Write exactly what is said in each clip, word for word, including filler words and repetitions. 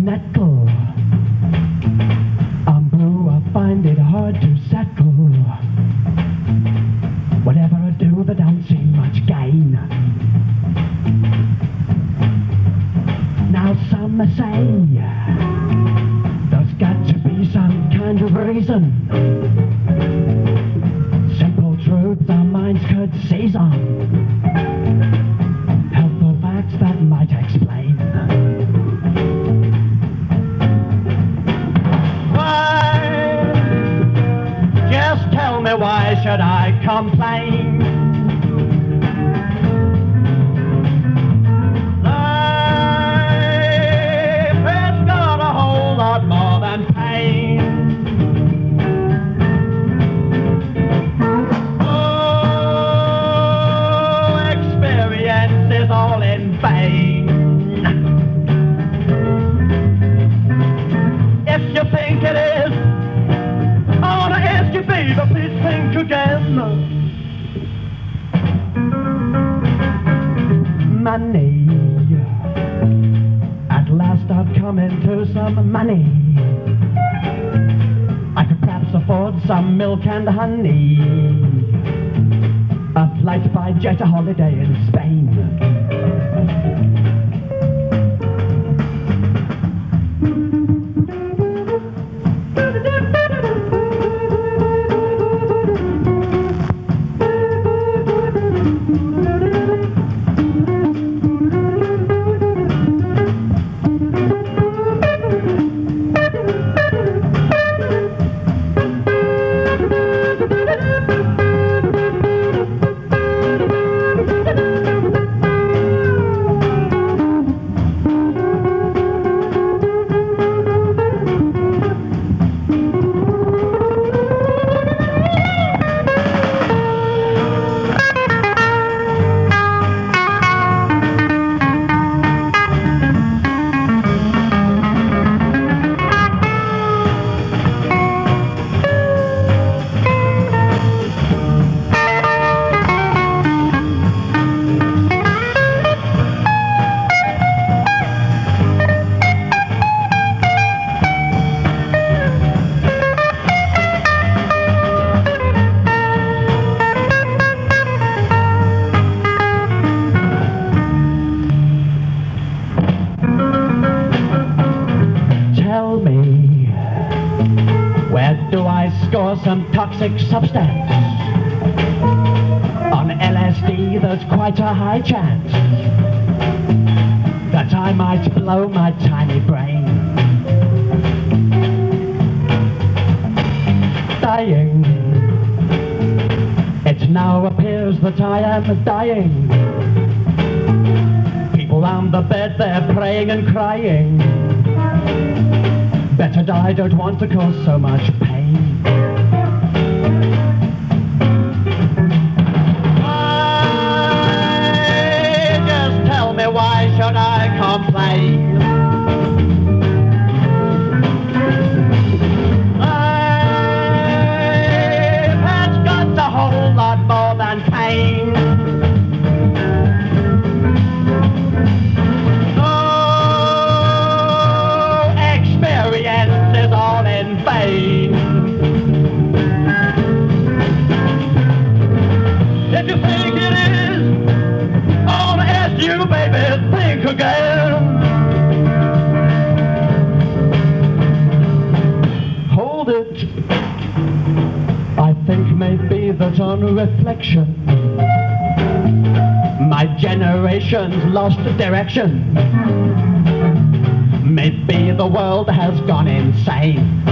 nettle. I'm blue, I find it hard to settle. Whatever I do, there don't seem much gain. Now some say there's got to be some kind of reason. Simple truths our minds could seize on. Helpful facts that might explain. Why? Just tell me, why should I complain? Life has got a whole lot more than pain. Oh, experience is all in vain. If you think it is, I wanna ask you, baby, please think again. Money, at last I've come into some money. I could perhaps afford some milk and honey, a flight by jet, a holiday in Spain. Do I score some toxic substance? On L S D there's quite a high chance that I might blow my tiny brain. Dying. It now appears that I am dying. People round the bed, they're praying and crying. Better die, don't want to cause so much pain. Why? Just tell me, why should I complain? Life has got a whole lot more than pain. If you think it is, I wanna ask you, baby, think again. Hold it. I think maybe that on reflection, my generation's lost direction. Maybe the world has gone insane.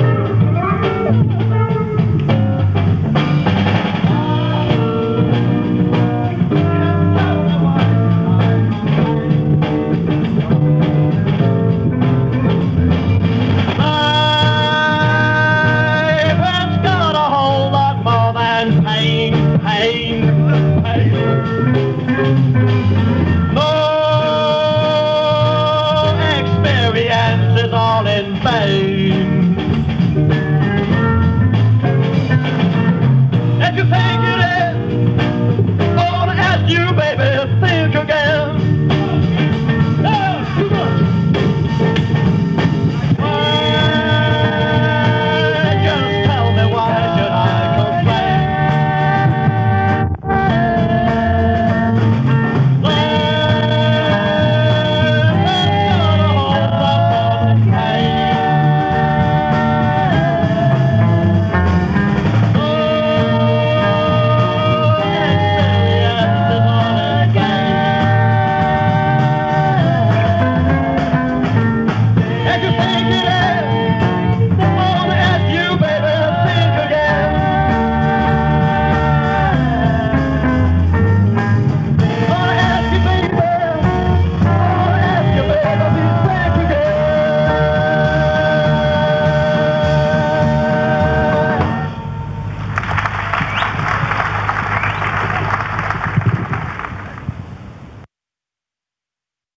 No experience is all in vain.